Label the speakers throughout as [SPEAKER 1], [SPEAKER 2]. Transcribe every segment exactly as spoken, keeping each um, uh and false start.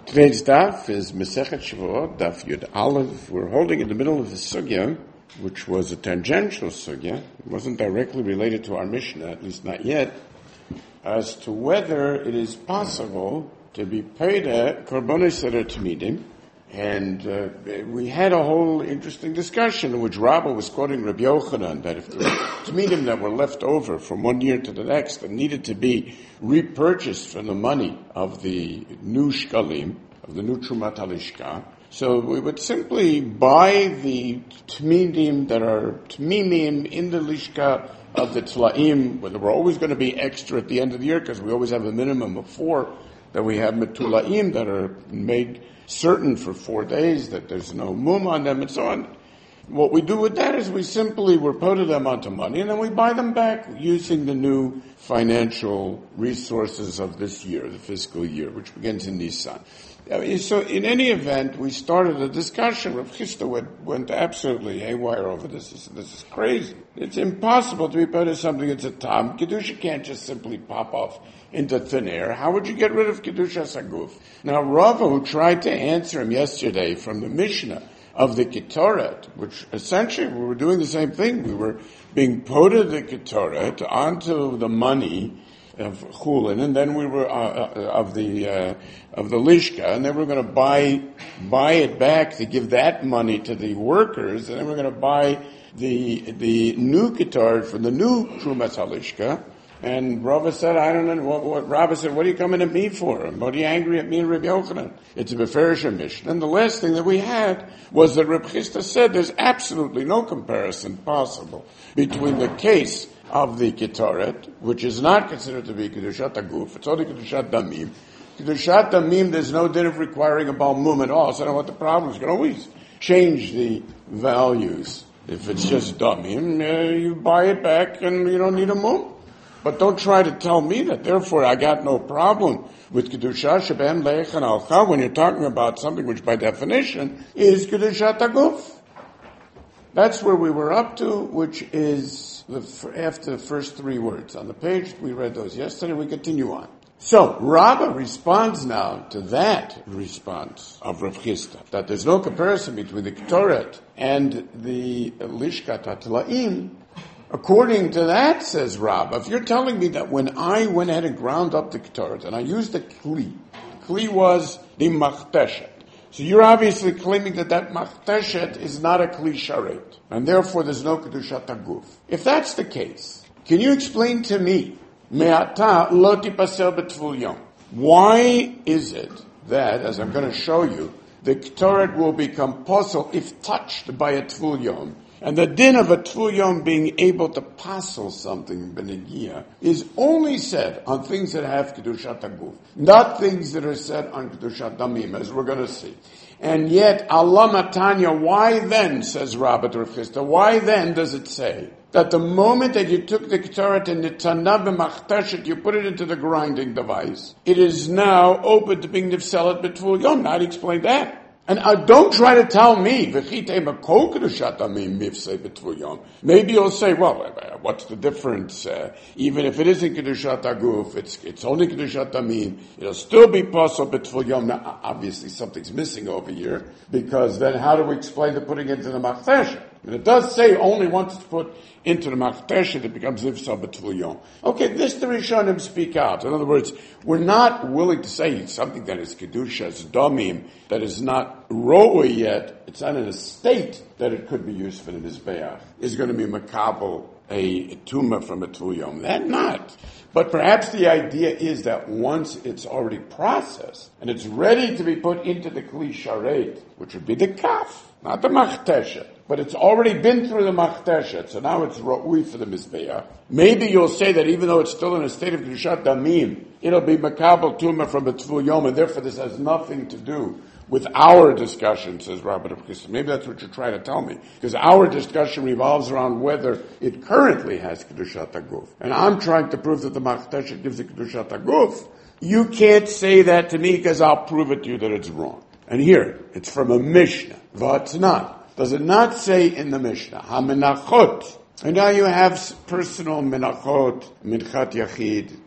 [SPEAKER 1] Today's daf is Masechet Shavuot, daf Yud Aleph. We're holding in the middle of the sugya, which was a tangential sugya. It wasn't directly related to our Mishnah, at least not yet, as to whether it is possible to be paid a korbanos seder tamidim. And uh, we had a whole interesting discussion in which Rabbah was quoting Rabbi Yochanan that if there were tamidim that were left over from one year to the next that needed to be repurchased from the money of the new shkalim, of the new Trumat Halishka, so we would simply buy the tamidim that are tmimim in the lishka of the tlaim, where there were always going to be extra at the end of the year because we always have a minimum of four, that we have metulaim that are made certain for four days, that there's no mum on them and so on. What we do with that is we simply report them onto money and then we buy them back using the new financial resources of this year, the fiscal year, which begins in Nisan. So in any event, we started a discussion. Rav Chisda went, went absolutely haywire over this. He said, this is crazy. It's impossible to be paid as something that's a tam. Kedusha can't just simply pop off into thin air. How would you get rid of Kedusha Saguf? Now, Rava, who tried to answer him yesterday from the Mishnah of the Ketoret, which essentially we were doing the same thing. We were being poted the Ketoret onto the money of Chulin, and then we were uh, of the uh, of the Lishka, and then we're going to buy buy it back to give that money to the workers, and then we're going to buy the the new Ketoret from the new Trumas Halishka. And Rava said, I don't know, what, what Rava said, what are you coming at me for? What are you angry at me and Rabbi Yochanan? It's a Beferish Mishnah. And the last thing that we had was that Rav Chisda said there's absolutely no comparison possible between the case of the Ketoret, which is not considered to be Kedushat Aguf, it's only Kedushat Damim. Kedushat Damim, there's no din of requiring a Balmum at all, so I don't know what the problem is. You can always change the values. If it's just Damim, uh, you buy it back and you don't need a Mum. But don't try to tell me that, therefore, I got no problem with Kedusha Sheben Leich and Alcha when you're talking about something which, by definition, is Kedushat Aguf. That's where we were up to, which is the, after the first three words. On the page, we read those yesterday, we continue on. So, Rabbah responds now to that response of Rav Chisda, that there's no comparison between the Ketoret and the Lishkat HaTlaim. According to that, says Rabbah, if you're telling me that when I went ahead and ground up the Ketoret, and I used the Kli, Kli was the Machteshet. So you're obviously claiming that that Machteshet is not a Kli Sharet, and therefore there's no Kedushat Aguf. If that's the case, can you explain to me, Me'ata lo tipasel b'tvul yom? Why is it that, as I'm going to show you, the Ketoret will become posel if touched by a tvul yom? And the din of a tvul yom being able to passel something, benegia, is only said on things that have Kedushat Aguf, not things that are said on Kedushat Damim, as we're going to see. And yet, Allah Matanya, why then, says Rabbah to Rav Chisda, why then does it say that the moment that you took the Ketoret and the Tanah b'machteshet, you put it into the grinding device, it is now open to being nifselet b'tvul yom? Now, I'd explain that. And uh, don't try to tell me, maybe you'll say, well, what's the difference? Uh, even if it isn't Kedushat Aguf, it's, it's only Kedushat Damim, it'll still be possible b'tvul yom. Now, obviously something's missing over here, because then how do we explain the putting into the Machteshet? And it does say only once it's put into the Machteshet, it becomes Nifsa b'tvul yom. Okay, this the Rishonim speak out. In other words, we're not willing to say something that is Kedusha, it's Damim, that is not Ro'ah yet, it's not in a state that it could be used for the Mizbeach, is going to be Makabel, a tumah from a tvul yom. That not. But perhaps the idea is that once it's already processed, and it's ready to be put into the Kli Sharet, which would be the Kaf, not the Machteshet, but it's already been through the Machteshet, so now it's Ro'ui for the Mizbeach. Maybe you'll say that even though it's still in a state of Kedushat Damim, it'll be Makabel Tumah from a tvul yom, and therefore this has nothing to do with our discussion, says Rabbah Rav Chisda. Maybe that's what you're trying to tell me. Because our discussion revolves around whether it currently has Kedushat Aguf. And I'm trying to prove that the Machteshet gives the Kedushat Aguf. You can't say that to me because I'll prove it to you that it's wrong. And here, it's from a Mishnah. V'atznat. Does it not say in the Mishnah, HaMenachot? And now you have personal menachot, minchat yachid,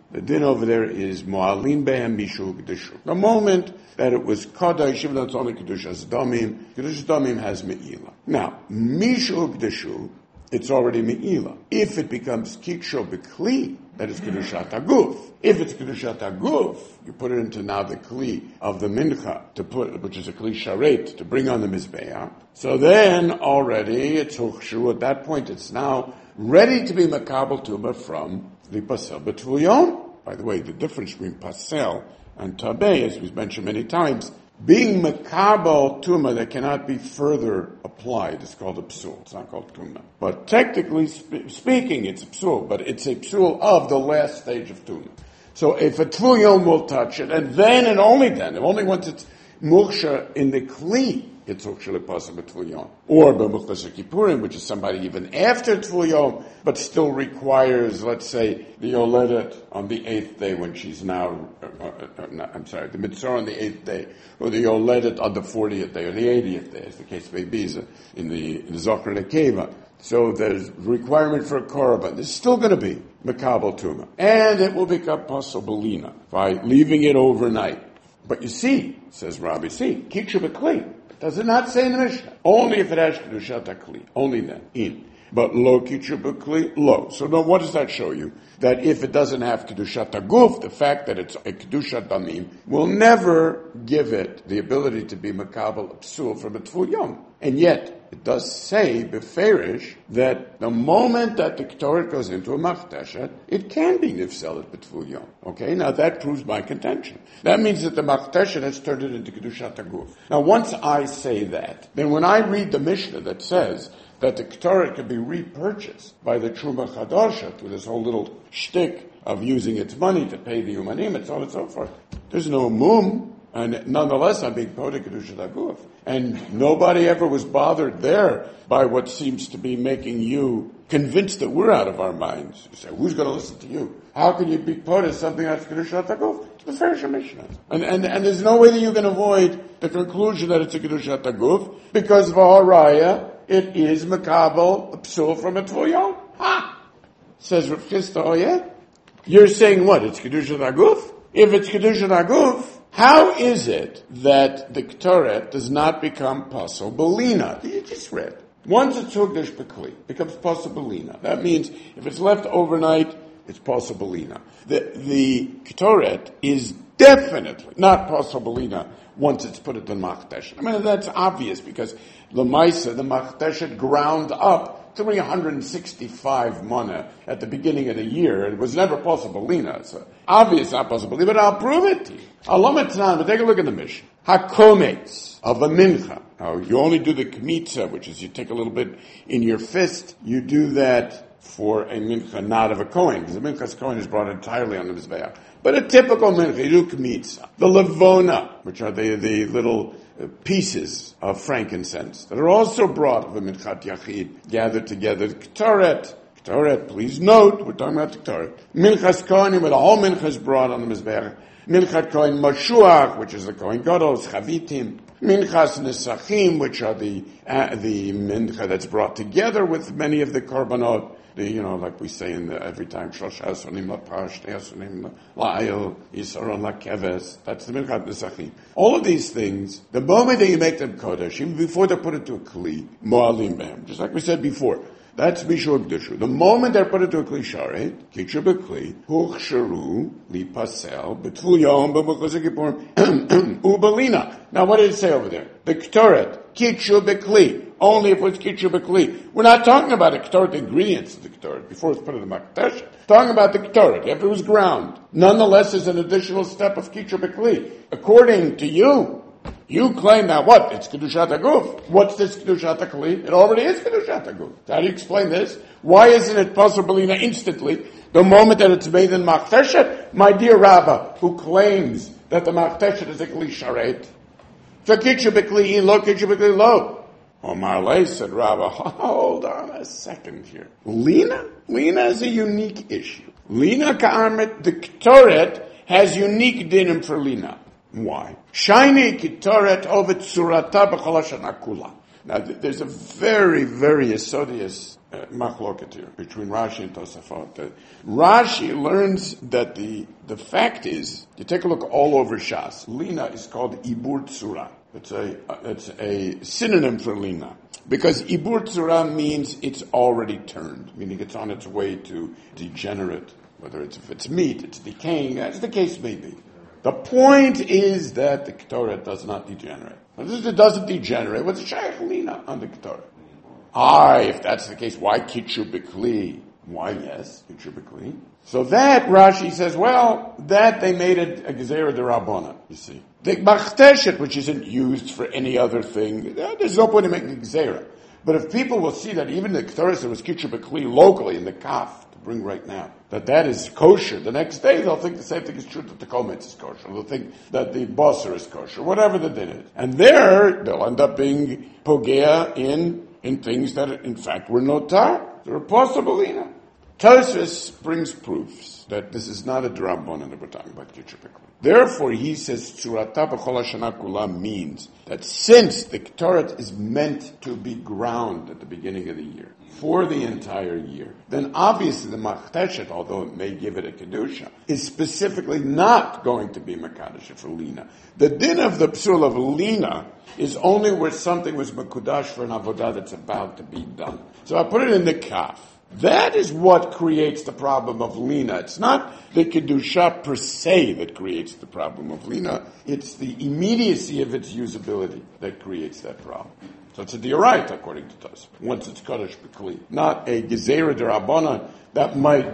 [SPEAKER 1] The din over there is Mo'alim behem mishu kedushu. The moment that it was Kodesh, even though it's only Kedushas Damim, Kedushas Damim has Me'ila. Now, mishu kedushu, it's already Me'ila. If it becomes Kiksho B'Kli, that is Kedushat HaGuf. If it's Kedushat HaGuf, you put it into now the Kli of the Mincha, to put, which is a Kli Sharet, to bring on the Mizbeah. So then already it's Huchshu. At that point it's now ready to be Makabel Tumah from the Pasel B'Tvul Yom. By the way, the difference between Pasel and Tabeh, as we've mentioned many times, being Makabel Tumah that cannot be further applied is called a psul. It's not called Tumah. But technically sp- speaking, it's a psul, but it's a psul of the last stage of Tumah. So if a Tvul Yom will touch it, and then and only then, and only once it's Muksha in the Kli, it's Huksha Lepasa B'Tvul Yom. Or B'Muchtas Kippurim, which is somebody even after Tvul Yom, but still requires, let's say, the Yoledet on the eighth day when she's now, uh, uh, uh, not, I'm sorry, the Mitzvah on the eighth day, or the Yoledet on the fortieth day, or the eightieth day, as the case may be, in the, in the Zohar Nekeva. So there's requirement for a korban. There's still going to be Makabel Tumah. And it will become Pasobelina by leaving it overnight. But you see, says Rabbi, see, Kikshu B'Kli. Does it not say in the Mishnah? Only if it has Kedushat HaKli. Only then. In. But lo Kikshu B'Kli, lo. So now what does that show you? That if it doesn't have Kedushat HaGuf, the fact that it's a Kedushat Damim will never give it the ability to be Makabel Psul from a Tvul Yom. And yet, it does say, beferish, that the moment that the Ketoret goes into a Machteshet, it can be Nifselet B'Tvul Yom. Okay, now that proves my contention. That means that the Machteshet has turned it into Kedushat HaGuf. Now once I say that, then when I read the Mishnah that says that the Ketoret can be repurchased by the Truma Chadasha through this whole little shtick of using its money to pay the Umanim and so on and so forth, there's no mum. And nonetheless, I'm being Podek Kedushat HaGuf. And nobody ever was bothered there by what seems to be making you convinced that we're out of our minds. You say, who's going to listen to you? How can you be Podek something that's Kedushat HaGuf? It's the Ferish Mishnah. And, and, and there's no way that you can avoid the conclusion that it's a Kedushat HaGuf, because V'haraya, it is Makabel, a psul from a Tvul Yom. Ha! Says Rav Chisda, oh yeah? You're saying what? It's Kedushat HaGuf? If it's Kedushat HaGuf, how is it that the Ketoret does not become Pasobelina? You just read. Once it's Hugdash B'Kli, it becomes Pasobelina. That means if it's left overnight, it's Pasobelina. The, the Ketoret is definitely not Pasobelina once it's put into the Machteshet. I mean, that's obvious because the Maisa, the Machteshet ground up three hundred sixty-five mana at the beginning of the year. It was never Pasobelina. It's obvious not Pasobelina, but I'll prove it to you. Alamatnan, but take a look at the Mishnah. Hakometz of a mincha. Now, you only do the kmitza, which is you take a little bit in your fist. You do that for a mincha, not of a kohen, because the mincha's kohen is brought entirely on the mizbeach. But a typical mincha, you do kmitza. The levona, which are the, the little uh, pieces of frankincense that are also brought of a minchat yachid, gathered together. The ketoret. Ketoret, please note, we're talking about the ketoret. Minchas kohenim, where the whole mincha is brought on the mizbeach. Minchat Kohen Mashuach, which is the Kohen Gadol, Chavitim. Minchas Nesachim, which are the uh, the mincha that's brought together with many of the korbanot. The, you know, like we say in the, every time, Shlosh Hasonim LaPash, Hasonim LaAyel, Yisaron LaKeves. That's the Minchat Nesachim. All of these things, the moment that you make them Kodesh, even before they're put into a Kli, Mo'alim Behem, just like we said before, that's Mishur Gdushu. The moment they're put into a Kli Sharet, Kikshu B'Kli, Huchsharu, Lipasel, B'Tvul Yom, B'Muchas Kippurim, Ubelina. Now what did it say over there? The Ketoret, Kikshu B'Kli. Only if it's Kikshu B'Kli. We're not talking about the Ketoret, the ingredients of the Ketoret, before it's put in the Makdash. Talking about the Ketoret, after it was ground. Nonetheless, is an additional step of Kikshu B'Kli. According to you, you claim that what? It's Kedushat HaGuf. What's this Kedushat HaKli? It already is Kedushat HaGuf. How do you explain this? Why isn't it Pasobelina instantly, the moment that it's made in Machteshet? My dear Rabbah, who claims that the Machteshet is a Kli Sharet. So Kikshu B'Kli in lo, Kikshu B'Kli lo. Omar Lei said, Rabbah, hold on a second here. Lina? Lina is a unique issue. Lina Ka'armet, the Ketoret has unique dinim for Lina. Why? Shiny Ketoret ovet surata b'chol hashana kula. Now, th- there's a very, very asodious uh, machloket here between Rashi and Tosafot. Uh, Rashi learns that the the fact is, you take a look all over Shas, Lina is called Ibur Tzura. It's a uh, it's a synonym for Lina. Because Ibur Tzura means it's already turned, meaning it's on its way to degenerate, whether it's if it's meat, it's decaying, as the case may be. The point is that the Ketores does not degenerate. It doesn't degenerate. What's the Shaykh Lina on the Ketores? Ah, if that's the case, why Kitchu B'Kli? Why, yes, Kitchu B'Kli. So that, Rashi says, well, that they made it a Gezerah D'Rabbanan, you see. The Machteshet, which isn't used for any other thing, there's no point in making a Gezerah. But if people will see that even the Ketores, there was Kitchu B'Kli locally in the Kaf, to bring right now, that that is kosher, the next day they'll think the same thing is true that the Kometz is kosher. They'll think that the Basar is kosher, whatever the din is. And there, they'll end up being Pogea in in things that, in fact, were notar. They're possible, you know. Tosfos brings proofs that this is not a D'Rabbanan that we're talking about Kitchu B'Kli. Therefore, he says, Tzurata B'chol HaShana Kula means that since the Ketores is meant to be ground at the beginning of the year, for the entire year, then obviously the Machteshet, although it may give it a Kedusha, is specifically not going to be Mekadosh for Lina. The din of the Psul of Lina is only where something was Mekudash for an Avodah that's about to be done. So I put it in the Kaf. That is what creates the problem of Lina. It's not the Kedusha per se that creates the problem of Lina. It's the immediacy of its usability that creates that problem. So it's a D'Oraita, according to Tosfos, once it's Kodesh B'Kli. Not a Gezerah D'Rabbanan that might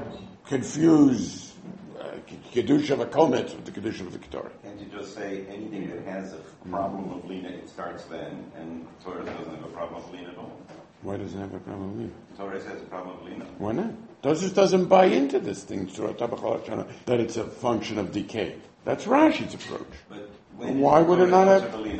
[SPEAKER 1] confuse uh, Kedusha of a Kometz with the Kedusha of the Ketores.
[SPEAKER 2] Can't you just say anything that has a problem of Lina, it starts then, and Torah doesn't have a problem of Lina at all?
[SPEAKER 1] Why doesn't it have a problem with Lina?
[SPEAKER 2] Torah has a problem of Lina.
[SPEAKER 1] Why not? Tosfos doesn't buy into this thing, that it's a function of decay. That's Rashi's approach.
[SPEAKER 2] But when
[SPEAKER 1] why would it not have?
[SPEAKER 2] Lina?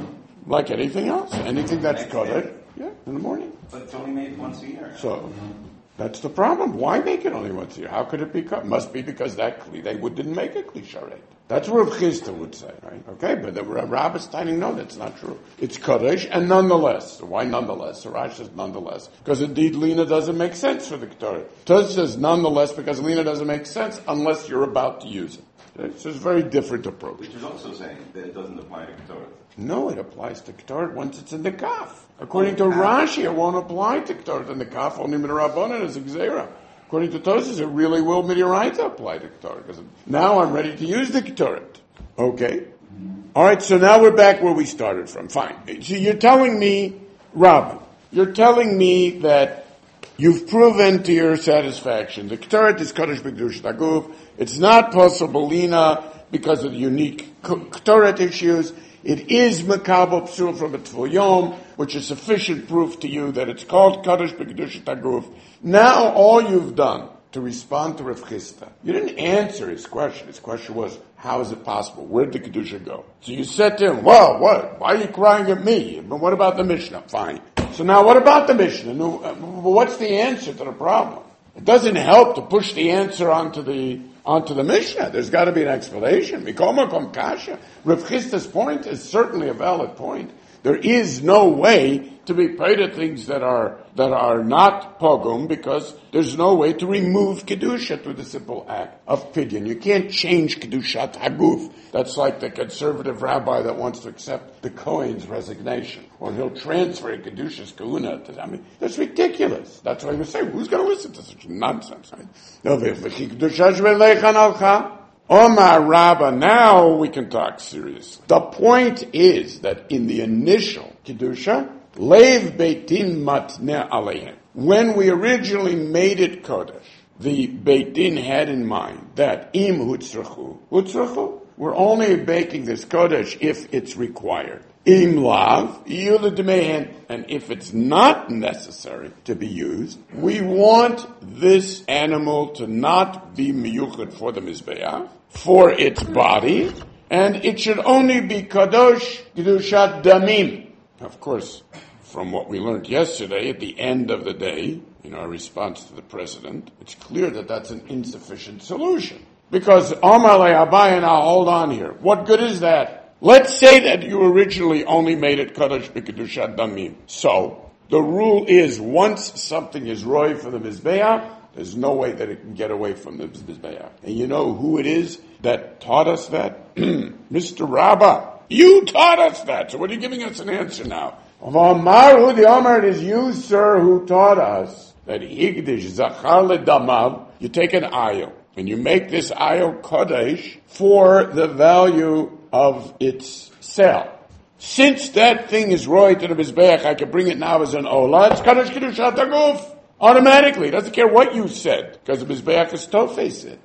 [SPEAKER 1] Like anything else. Anything that's Kodesh, yeah, in the morning.
[SPEAKER 2] But it's only made once a year.
[SPEAKER 1] So, that's the problem. Why make it only once a year? How could it be cut? Must be because that Kli, they would, didn't make a Kli Sharet. That's what Rav Chisda would say, right? Okay, but the Rabbah is telling, no, that's not true. It's Kodesh, and nonetheless. So why nonetheless? So Rashi says nonetheless. Because indeed Lina doesn't make sense for the Ketores. Tosfos says nonetheless because Lina doesn't make sense unless you're about to use it. It's a very different approach.
[SPEAKER 2] Which is also saying that it doesn't apply to Ketores.
[SPEAKER 1] No, it applies to Ketores once it's in the Kaf. According to Rashi, it won't apply to Ketores in the Kaf, only Midrabanan is a Gezerah. According to Tosfos, it really will Midoraita apply to Ketores, because now I'm ready to use the Ketores. Okay. All right, so now we're back where we started from. Fine. So you're telling me, Robin, you're telling me that you've proven to your satisfaction the Ketores is Kodesh B'Kedush Taguf. It's not possible Lina because of the unique Ketores issues. It is Mekabel Psul from a Tful Yom, which is sufficient proof to you that it's called Kodesh B'Kedush Taguf. Now all you've done to respond to Rav Chisda, you didn't answer his question. His question was, how is it possible? Where did the Kedusha go? So you said to him, well, what? Why are you crying at me? But what about the Mishnah? Fine. So now what about the Mishnah? What's the answer to the problem? It doesn't help to push the answer onto the onto the Mishnah. There's got to be an explanation. Mikoma kom kasha. Rav Chisda's point is certainly a valid point. There is no way to be paid at things that are that are not pogum because there's no way to remove kedusha through the simple act of pidyon. You can't change kedushat haguf. That's like the conservative rabbi that wants to accept the Kohen's resignation, or he'll transfer kedusha's kahuna to. I mean, that's ridiculous. That's why we say, who's going to listen to such nonsense? Right? Omar Rabba, now we can talk serious. The point is that in the initial Kedusha, Leiv Beit Din Matneh Aleihem. When we originally made it Kodesh, the Beit Din had in mind that Im Hutzrachu, Hutzrachu, we're only baking this Kodesh if it's required. Im Lav, Yulad Mehen, and if it's not necessary to be used, we want this animal to not be miyuchad for the Mizbeach, for its body, and it should only be kadosh kedushat damim. Of course, from what we learned yesterday, at the end of the day, in our response to the president, it's clear that that's an insufficient solution. Because Omar le Abaye, now hold on here. What good is that? Let's say that you originally only made it Kadosh B'Kedushat Damim. So, the rule is once something is roy for the Mizbeach, there's no way that it can get away from the Mizbeach. And you know who it is that taught us that? Mister Rabbah. You taught us that. So what are you giving us an answer now? Of Amaru, the Amar, it is you, sir, who taught us that Higdish Zachar Ledamav, you take an ayil, and you make this ayil Kodesh for the value of its sale. Since that thing is roy to the Mizbeach, I can bring it now as an Ola, it's Kodesh Kedushat HaGuf. Automatically, doesn't care what you said, because the Mizbeach is Tofei said.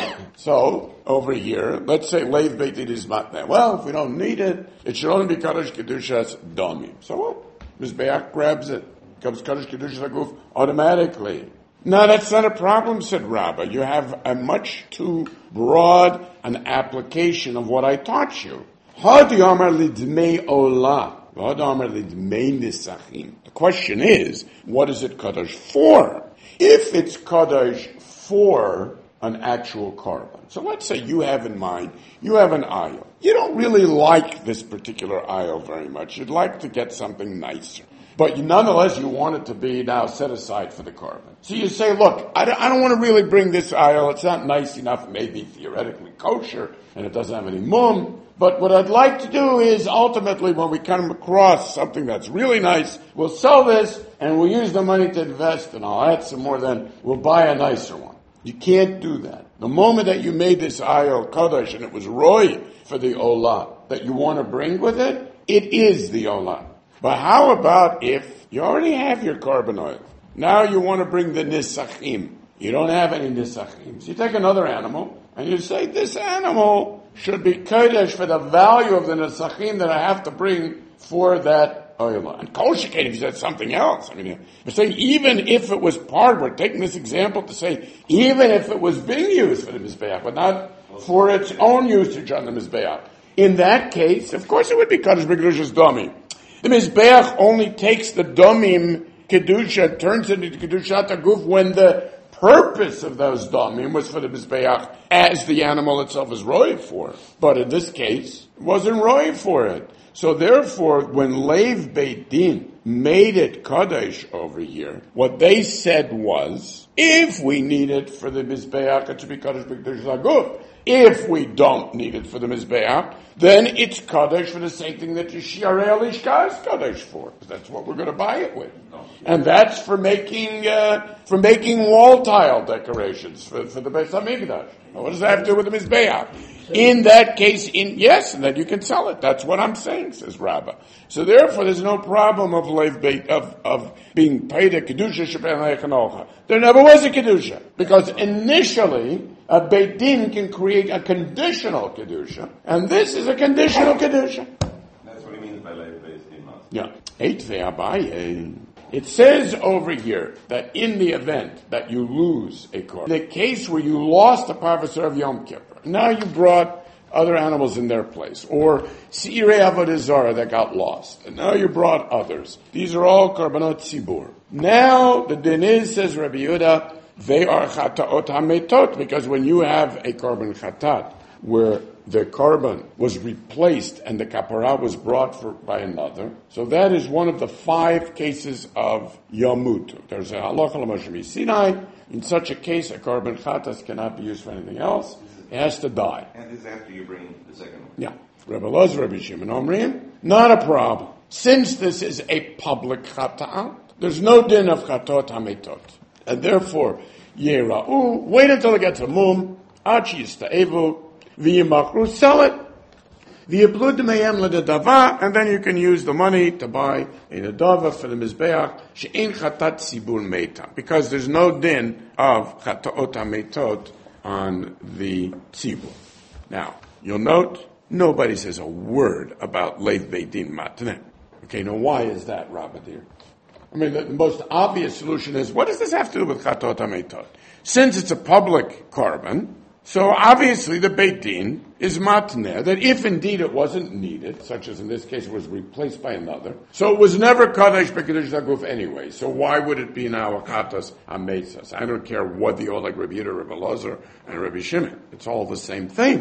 [SPEAKER 1] So, over here, let's say Leiv Beit Din is matneh. Well, if we don't need it, it should only be Kadosh Kedushas Damim. So what? Mizbeach grabs it. Comes Kadosh Kedushas HaGuf automatically. No, that's not a problem, said Rabbah. You have a much too broad an application of what I taught you. Hadi Amar Lidmei Olah. Hadi Amar Lidmei Nisachim. The question is, what is it Kadosh for? If it's Kadosh for an actual carbon. So let's say you have in mind, you have an aisle. You don't really like this particular aisle very much. You'd like to get something nicer. But you, nonetheless, you want it to be now set aside for the carbon. So you say, look, I don't, I don't want to really bring this aisle. It's not nice enough, maybe theoretically kosher, and it doesn't have any mum. But what I'd like to do is ultimately when we come across something that's really nice, we'll sell this and we'll use the money to invest and I'll add some more, then we'll buy a nicer one. You can't do that. The moment that you made this ayil Kodesh and it was roy for the Olah that you want to bring with it, it is the Olah. But how about if you already have your carbon oil? Now you want to bring the Nisachim. You don't have any Nisachim. So you take another animal and you say, this animal should be Kodesh for the value of the Nisachim that I have to bring for that oil. And Kol Shekain, if you said something else. I mean, we're saying even if it was part, we're taking this example to say, even if it was being used for the Mizbeach, but not for its own usage on the Mizbeach. In that case, of course it would be Kadosh B'Kedushas Damim. The Mizbeach only takes the Damim Kedusha, turns it into Kedushat HaGuf when the purpose of those Damim was for the Mizbeach as the animal itself is roy for. But in this case, it wasn't roy for it. So therefore, when Leiv Beit Din made it Kadosh over here, what they said was, if we need it for the Mizbeach, it should be Kadosh B'Kedushas HaGuf. If we don't need it for the Mizbeach, then it's Kadosh for the same thing that Yisharei Alishka is Kadosh for. That's what we're going to buy it with. And that's for making, uh, for making wall tile decorations for, for the Beis HaMikdash. What does that have to do with the Mizbeach? In that case, in yes, and then you can sell it. That's what I'm saying, says Rabbah. So therefore, there's no problem of leiv beit of of being paid a kedusha shepen leichanolcha. There never was a kedusha because initially a beit din can create a conditional kedusha, and this is a conditional kedusha.
[SPEAKER 2] That's what he means by leiv beit din.
[SPEAKER 1] Yeah, eitvei abaye. It says over here that in the event that you lose a korban, in the case where you lost a parvasar of Yom Kippur, now you brought other animals in their place, or Seirei Avodah Zarah that got lost, and now you brought others. These are all korbanot tzibur. Now the din is, says Rabbi Yehuda, they are chataot hametot, because when you have a korban chatat where the korban was replaced and the kapara was brought for, by another. So that is one of the five cases of Yamutu. There's a halacha l'Moshe Sinai. In such a case, a korban chatas cannot be used for anything else. It has to die.
[SPEAKER 2] And this is after you bring the second one.
[SPEAKER 1] Yeah. Rabbi Elazar, Rabbi Shimon Omrim, not a problem. Since this is a public chata'at, there's no din of chatot hametot. And therefore, yera'u, wait until it gets a mum, achi yista'evu, v'yimachru, sell it. V'yiblud meyem l'nedava, and then you can use the money to buy a nedava for the mizbeach, she'en chatat tzibur meta, because there's no din of chataot hametot on the tzibur. Now, you'll note, nobody says a word about leiv beit din matneh. Okay, now why is that, Rabbi dear? I mean, the, the most obvious solution is, what does this have to do with chatot hametot? Since it's a public korban, so obviously the Beit Din is matneh, that if indeed it wasn't needed, such as in this case it was replaced by another, so it was never kadosh b'kedush zaguf anyway, so why would it be now a chatos hametzas? I don't care what the Oleg Rabbi Yehuda, Rabbi Elazar, and Rabbi Shimon. It's all the same thing.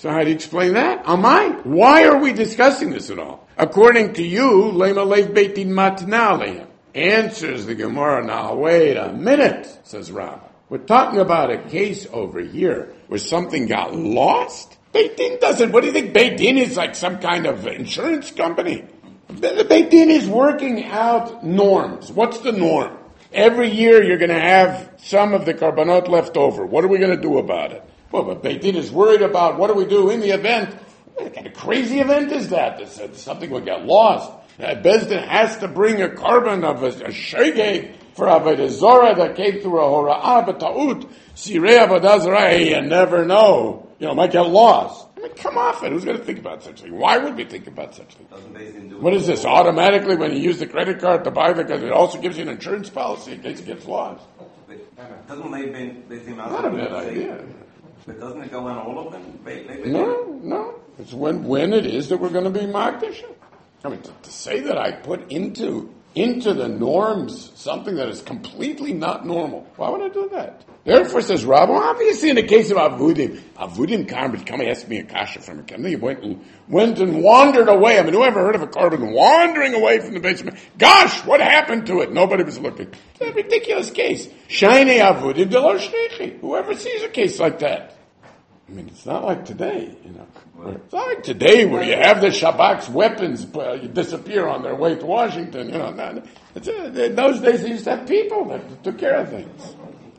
[SPEAKER 1] So how do you explain that? Amai. Why are we discussing this at all? According to you, lema leif beit din matna lehem. Answers the Gemara, now wait a minute, says Rabbah. We're talking about a case over here where something got lost. Beit Din doesn't, what do you think Beit Din is, like some kind of insurance company? The Beit Din is working out norms. What's the norm? Every year you're going to have some of the karbanot left over. What are we going to do about it? Well, but Beit Din is worried about what do we do in the event. What kind of crazy event is that? That something will get lost. That Bezdin has to bring a carbon of a, a shegeg for Avodah Zorah that came through a hora'ah, but ta'ut, sirei Avodah Zorah, you never know. You know, it might get lost. I mean, come off it. Who's going to think about such a thing? Why would we think about such a thing? What is this? Automatically, when you use the credit card to buy the, because it also gives you an insurance policy in case it gets lost.
[SPEAKER 2] Doesn't they been, they seem
[SPEAKER 1] not a bad idea.
[SPEAKER 2] But doesn't it go on all of them? They, they, they
[SPEAKER 1] no, no. It's when, when it is that we're going to be Magdish. I mean, to, to say that I put into into the norms something that is completely not normal. Why would I do that? Therefore, says Rabbi, obviously in the case of Avudim, Avudim Karm, come and ask me a kasha from a He went and, went and wandered away. I mean, who ever heard of a carbon wandering away from the basement? Gosh, what happened to it? Nobody was looking. It's a ridiculous case. Shiny Avudim Delo Shnechi. Whoever sees a case like that. I mean, it's not like today, you know. It's not like today where you have the Shabak's weapons uh, disappear on their way to Washington, you know. It's, uh, in those days, they used to have people that took care of things.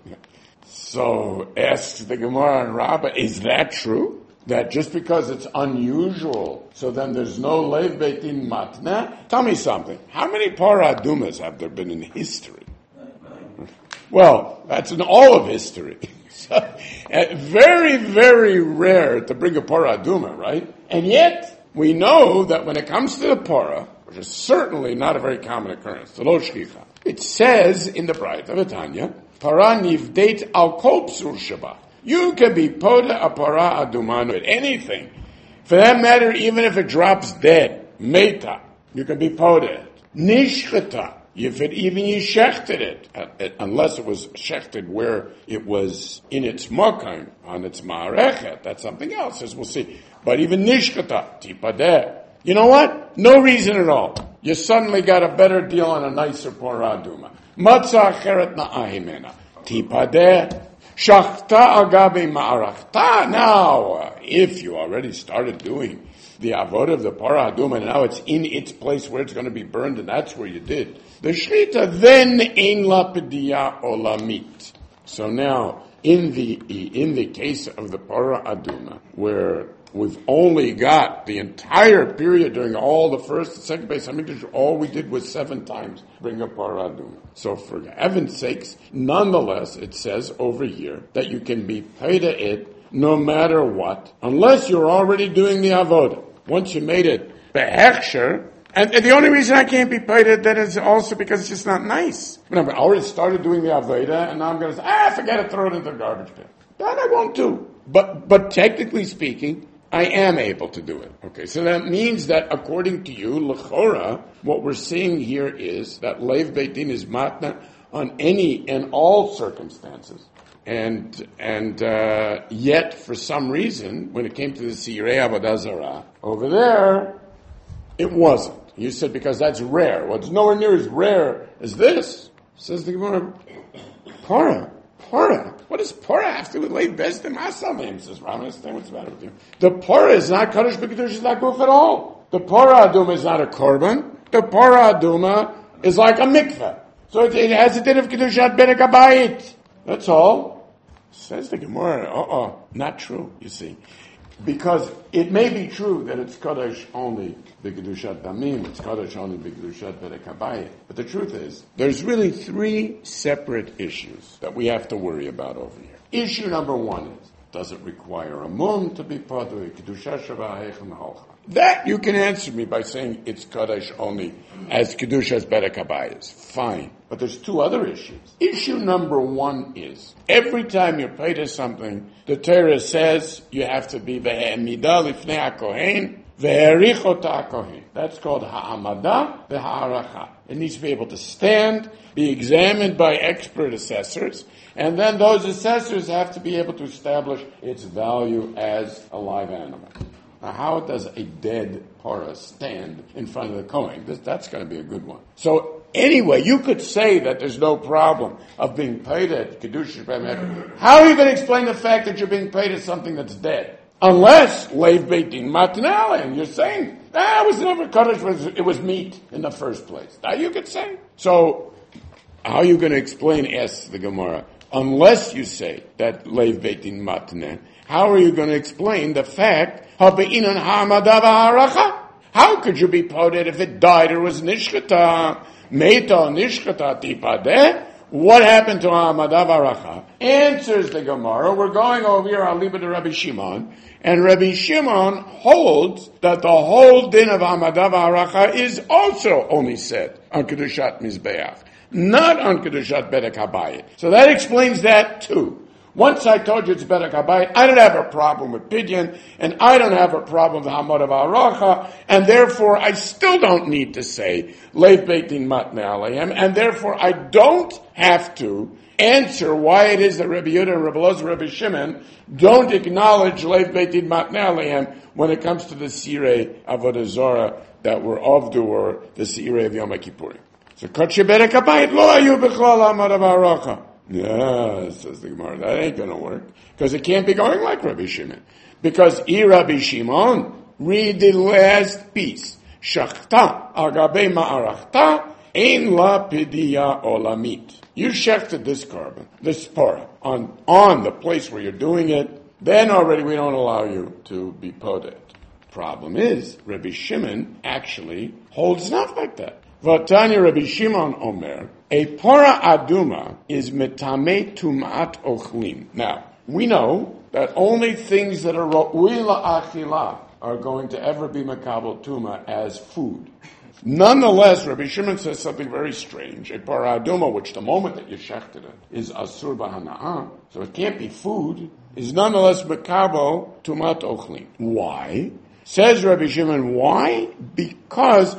[SPEAKER 1] So, asks the Gemara and Rabbah, is that true? That just because it's unusual, so then there's no Lev Beit Din Matna? Tell me something. How many Paradumas have there been in history? Well, that's in all of history. So, uh, very, very rare to bring a Paraduma, right? And yet, we know that when it comes to the Para, which is certainly not a very common occurrence, the Lo Shchicha, it says in the Brayta of Tanya, Para nivdate al kol psur shaba. You can be poda a para aduma with anything. For that matter, even if it drops dead, meta, you can be poda. Nishcheta, if it even you shechted it, uh, it, unless it was shechted where it was in its makam, on its ma'arechet, that's something else, as we'll see. But even nishcheta, tipadeh. You know what? No reason at all. You suddenly got a better deal on a nicer para aduma. Matzah acheret na'ahimena. Tipadeh. Shachta agabe ma'arachta. Now, uh, if you already started doing the avodah of the para aduma, and now it's in its place where it's going to be burned, and that's where you did the shrita, then ein la pediya olamit. So now, in the in the case of the para aduma, where we've only got the entire period during all the first and second base, I mean, all we did was seven times bring a paraduma. So for heaven's sakes, nonetheless, it says over here that you can be paid it no matter what, unless you're already doing the avodah. Once you made it behechsher, and, and the only reason I can't be paid it then is also because it's just not nice. I mean, I already started doing the avodah, and now I'm going to say, ah, forget it, throw it in the garbage bin. That I won't do. But, but technically speaking, I am able to do it. Okay, so that means that according to you, l'chora, what we're seeing here is that Lev Beit Din is matna on any and all circumstances. And, and, uh, yet, for some reason, when it came to the Sirei Avodah Zarah, over there, it wasn't. You said because that's rare. Well, it's nowhere near as rare as this. Says the Gemara, Para, Para. What does Para have to do with Lev Beit Din Masamim? Says Ram, I understand what's the matter with you. The Para is not Kaddish B'Kiddush, is not Guf at all. The Para Aduma is not a korban. The Para Aduma is like a mikveh. So it, it has a din of Kiddushat Berek HaBayit. That's all. Says the Gemara, uh-uh, not true, you see. Because it may be true that it's Kaddish only B'Kedushat Damim, it's Kaddish only B'Kedushat Berek HaBayit. But the truth is, there's really three separate issues that we have to worry about over here. Issue number one is, does it require a mum to be part of a Kedusha Shavah Heichem Halcha? That you can answer me by saying it's Kaddish only as Kedushas Berek HaBayit. Fine. But there's two other issues. Issue number one is, every time you're paid to something, the Torah says you have to be V'he'emidah lifnei HaKohen Ve'erichot ha'kohen. That's called ha'amada ve'ha'aracha. It needs to be able to stand, be examined by expert assessors, and then those assessors have to be able to establish its value as a live animal. Now, how does a dead parah stand in front of the Kohen? This, that's going to be a good one. So, anyway, you could say that there's no problem of being paid at Kedusha Bemet. How are you going to explain the fact that you're being paid at something that's dead? Unless, Leiv Beit Din Matnale, and you're saying, ah, it was never Kaddish, it was meat in the first place. Now, you could say. So, how are you going to explain, asks the Gemara, unless you say that Leiv Beit Din Matnale, how are you going to explain the fact, how could you be poted if it died or was nishkata? Meita nishkata tipadeh? What happened to Hamadav Aracha? Answers the Gemara. We're going over here on Liba to Rabbi Shimon, and Rabbi Shimon holds that the whole din of Hamadav Aracha is also only said on Kedushat Mizbeach, not on Kedushat Bedek Habayit. So that explains that too. Once I told you it's Bedek Habayit, I don't have a problem with Pidyon, and I don't have a problem with Hamadav Aracha, and therefore I still don't need to say Leiv Beit Din Matneh Alehem, and therefore I don't have to answer why it is that Rabbi Yehuda and Rabbi Elazar and Rabbi Shimon don't acknowledge Leiv Beit Din Matneh Alehem when it comes to the Sirei Avodah Zarah that were Avdu, or the Sirei of Yom Kippurim. So Kotche Bedek Habayit lo ayu b'chlal Hamadav Aracha. Yeah, says the Gemara, that ain't going to work. Because it can't be going like Rabbi Shimon. Because I Rabbi Shimon, read the last piece. Shachta agabe ma'arachta ein la pidiya olamit. You shechted this carbon, this parah, on, on the place where you're doing it, then already we don't allow you to be podet. Problem is, Rabbi Shimon actually holds not like that. Vatanya Rabbi Shimon Omer, a para aduma is metame tumat ochlim. Now, we know that only things that are ro'ui la'achila are going to ever be makabel tuma as food. Nonetheless, Rabbi Shimon says something very strange. A para aduma, which the moment that you shechted it, is asur b'hana'ah, so it can't be food, is nonetheless makabel tumat ochlim. Why? Says Rabbi Shimon, why? Because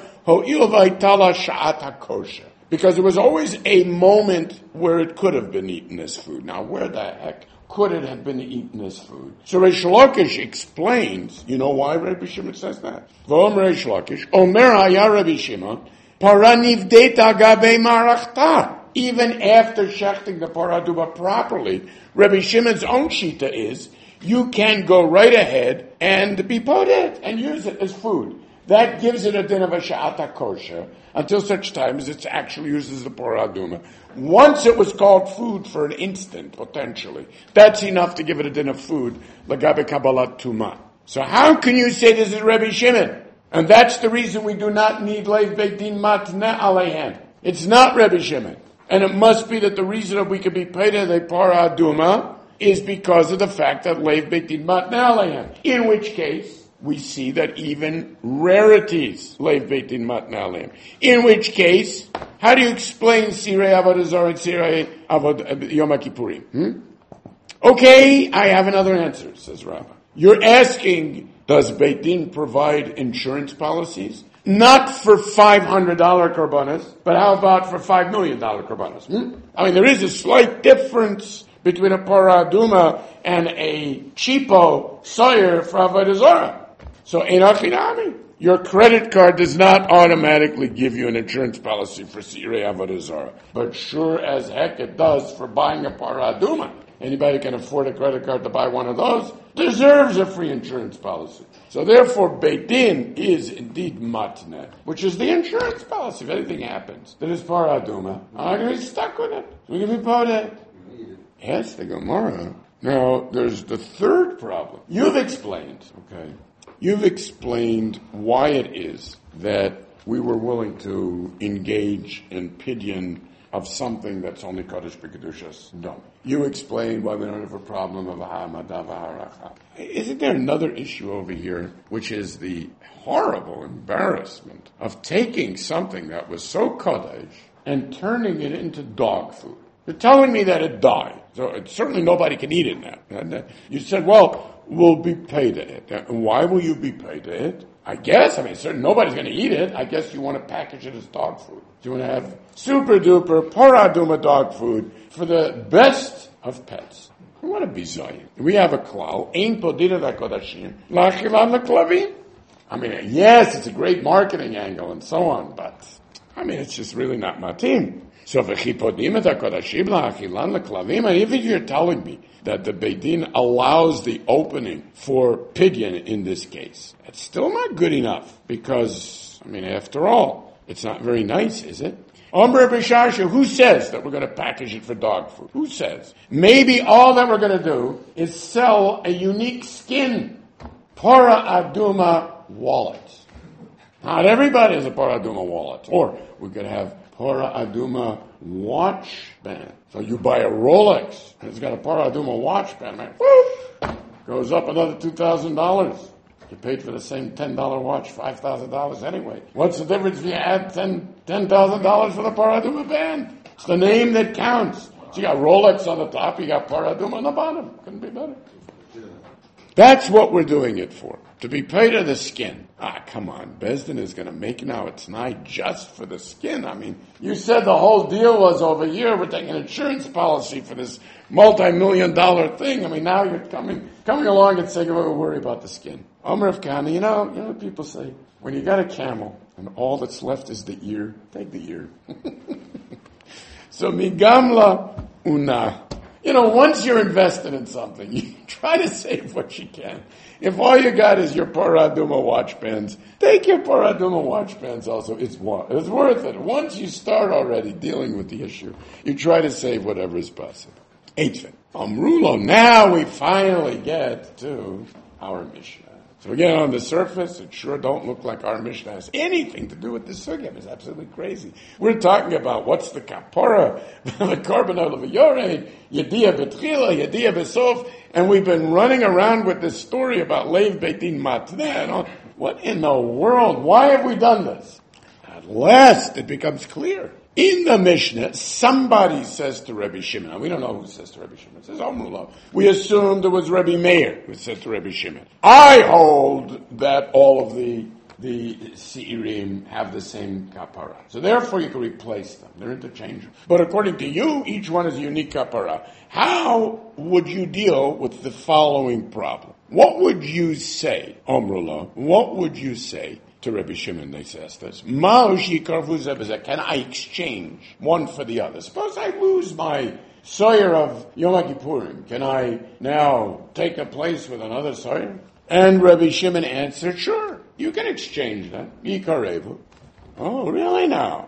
[SPEAKER 1] Because there was always a moment where it could have been eaten as food. Now, where the heck could it have been eaten as food? So Reish Lakish explains, you know why Rabbi Shimon says that? V'om Reish Lakish, Omer haya Rabbi Shimon, para nivdeta gabe marachta. Even after shechting the paraduba properly, Rabbi Shimon's own shita is, you can go right ahead and be podet and use it as food. That gives it a din of a sha'ata kosher until such time as it's actually used as the paraduma. Once it was called food for an instant, potentially, that's enough to give it a din of food, lagabe kabbalat tuma. So how can you say this is Rabbi Shimon? And that's the reason we do not need leiv beit din matneh alehem. It's not Rabbi Shimon. And it must be that the reason that we could be paid as a paraduma is because of the fact that leiv beit din matneh alehem. In which case, we see that even rarities leiv beit din matneh alehem. In which case, how do you explain Sirei Avodah Zarah and Sirei Avodah Yom Kippurim? Hmm? Okay, I have another answer, says Rabbah. You're asking, does Beit Din provide insurance policies? Not for five hundred dollars karbanas, but how about for five million dollars karbanas? Hmm? I mean, there is a slight difference between a paraduma and a cheapo sawyer for Avodah Zarah. So, enachinami, your credit card does not automatically give you an insurance policy for Sirei Avodah Zarah, but sure as heck it does for buying a paraduma. Anybody can afford a credit card to buy one of those deserves a free insurance policy. So therefore, Beit Din is indeed matneh, which is the insurance policy. If anything happens that is paraduma, I'm going to be stuck with it. So we can be podet. Yes, the Gemara. Now, there's the third problem. You've explained, okay, you've explained why it is that we were willing to engage in pidyon of something that's only Kodesh B'Kedushas done. You explained why we don't have a problem of a ha'amada v'haracha. Isn't there another issue over here, which is the horrible embarrassment of taking something that was so Kodesh and turning it into dog food? You're telling me that it died, so it, certainly nobody can eat it now. And, uh, you said, well, we'll be paid at it. And why will you be paid at it? I guess, I mean, certainly nobody's going to eat it. I guess you want to package it as dog food. You want to have super duper paraduma dog food for the best of pets. We want to be zayin. We have a klal. Ein podina dakodashim lachilan leklavim. I mean, yes, it's a great marketing angle and so on, but I mean, it's just really not matim. So if you're telling me that the Beit Din allows the opening for pidyon in this case, it's still not good enough because, I mean, after all, it's not very nice, is it? Omer B'Shasha, who says that we're going to package it for dog food? Who says? Maybe all that we're going to do is sell a unique skin, Para Aduma wallet. Not everybody has a Para Aduma wallet. Or we could have Para Aduma watch band. So you buy a Rolex, and it's got a Para Aduma watch band, man. Woof! Goes up another two thousand dollars. You paid for the same ten dollars watch, five thousand dollars anyway. What's the difference if you add ten thousand dollars for the Para Aduma band? It's the name that counts. So you got Rolex on the top, you got Para Aduma on the bottom. Couldn't be better. That's what we're doing it for. To be paid of the skin. Ah, come on. Bezdin is going to make now it's not just for the skin. I mean, you said the whole deal was over here. We're taking an insurance policy for this multi-million dollar thing. I mean, now you're coming coming along and saying, oh, worry about the skin. Omer of Kana, you know, you know what people say? When you got a camel and all that's left is the ear, take the ear. So, migamla una. You know, once you're invested in something, you try to save what you can. If all you got is your Paraduma watch bands, take your Paraduma watch bands also. It's, it's worth it. Once you start already dealing with the issue, you try to save whatever is possible. Eighth thing. Amrulo, now we finally get to our Mishnah. So again, on the surface, it sure don't look like our Mishnah has anything to do with the sugya. It's absolutely crazy. We're talking about what's the kapara, the korbanot of yored, yediyah betchila, yediyah besof, and we've been running around with this story about leiv beit din matneh. What in the world? Why have we done this? At last, it becomes clear. In the Mishnah, somebody says to Rabbi Shimon, now we don't know who says to Rabbi Shimon, it says Omrullah. We assumed it was Rabbi Meir who said to Rabbi Shimon, I hold that all of the the Seirim have the same kapara. So therefore you can replace them. They're interchangeable. But according to you, each one is a unique kapara. How would you deal with the following problem? What would you say, Omrullah, what would you say to Rabbi Shimon, they says this. Can I exchange one for the other? Suppose I lose my Sawyer of Yom Kippurim. Can I now take a place with another Sawyer? And Rabbi Shimon answered, sure, you can exchange that. Yikarevu. Oh, really now?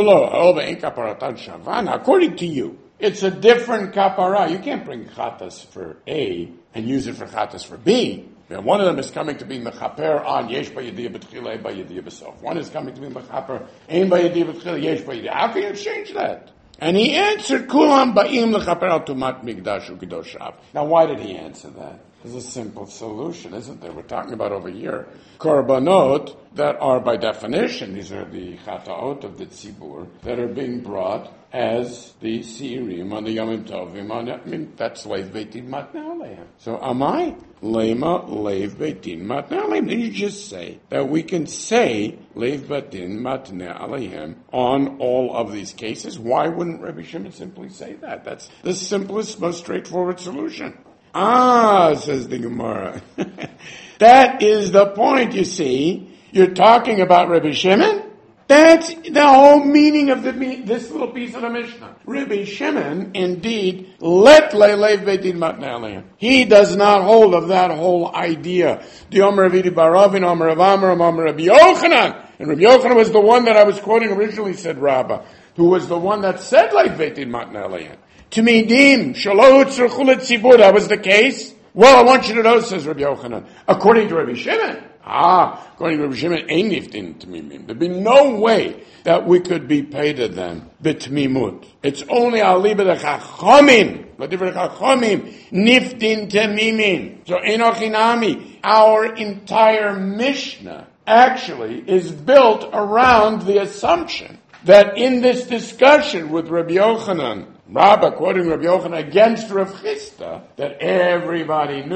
[SPEAKER 1] According to you, it's a different kapara. You can't bring chatas for A and use it for chatas for B. Now, one of them is coming to be mechaper on yesh b'yediyah b'tchila, ein b'yediyah b'sof. One is coming to be mechaper ein b'yediyah b'tchila, yesh b'yediyah. How can you change that? And he answered, kulam ba'im lechaper al tumat migdash u'kedoshav. Now, why did he answer that? There's a simple solution, isn't there? We're talking about over here korbanot that are by definition, these are the chataot of the tzibur that are being brought as the Seirim on the Yom Tovim. On, I mean, that's leiv beit din matneh alehem. So, am I lema leiv beit din matneh alehem? Then you just say that we can say leiv beit din matneh alehem on all of these cases. Why wouldn't Rabbi Shimon simply say that? That's the simplest, most straightforward solution. Ah, says the Gemara. That is the point, you see. You're talking about Rabbi Shimon? That's the whole meaning of the, this little piece of the Mishnah. Rabbi Shimon, indeed, let leiv beit din matneh alehem. He does not hold of that whole idea. The Omer Avidi Baravin, Omer of Amram, Omer Rabbi Yochanan. And Rabbi Yochanan was the one that I was quoting originally, said Rabbah, who was the one that said leiv beit din matneh alehem. Timidim, shelo tzruchu letzibur, that was the case. Well, I want you to know, says Rabbi Yochanan, according to Rabbi Shimon, ah, according to Rabbi Shimon, ein niftin t'mimim. There'd be no way that we could be paid to them b'tmimut. It's only aliba de chachomim, l'divrei chachomim, niftin t'mimim. So enochinami, our entire Mishnah actually is built around the assumption that in this discussion with Rabbi Yochanan, Rabbah quoting Rabbi Yochanan against Rav Chisda, that everybody knew